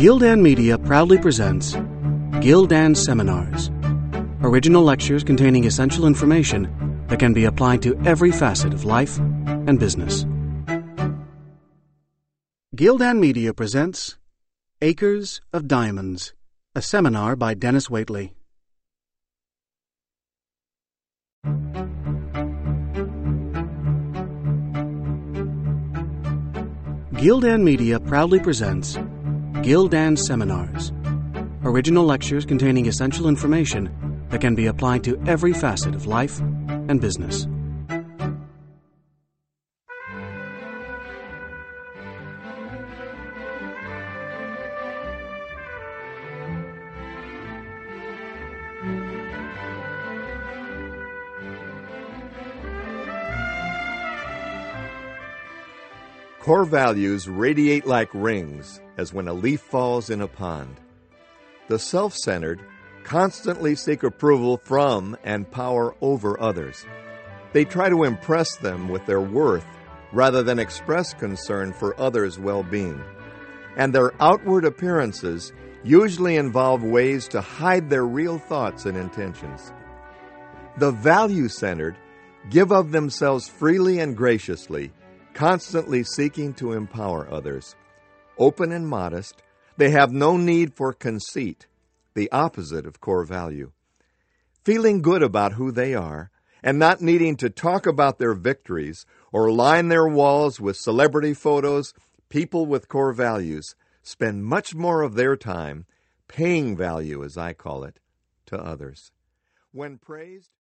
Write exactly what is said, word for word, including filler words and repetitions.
Gildan Media proudly presents Gildan Seminars, original lectures containing essential information that can be applied to every facet of life and business. Gildan Media presents Acres of Diamonds, a seminar by Dennis Waitley. Gildan Media proudly presents Gildan Seminars, original lectures containing essential information that can be applied to every facet of life and business. Core values radiate like rings as when a leaf falls in a pond. The self-centered constantly seek approval from and power over others. They try to impress them with their worth rather than express concern for others' well-being. And their outward appearances usually involve ways to hide their real thoughts and intentions. The value-centered give of themselves freely and graciously, constantly seeking to empower others. Open and modest, they have no need for conceit, the opposite of core value. Feeling good about who they are, and not needing to talk about their victories or line their walls with celebrity photos, people with core values spend much more of their time paying value, as I call it, to others. When praised,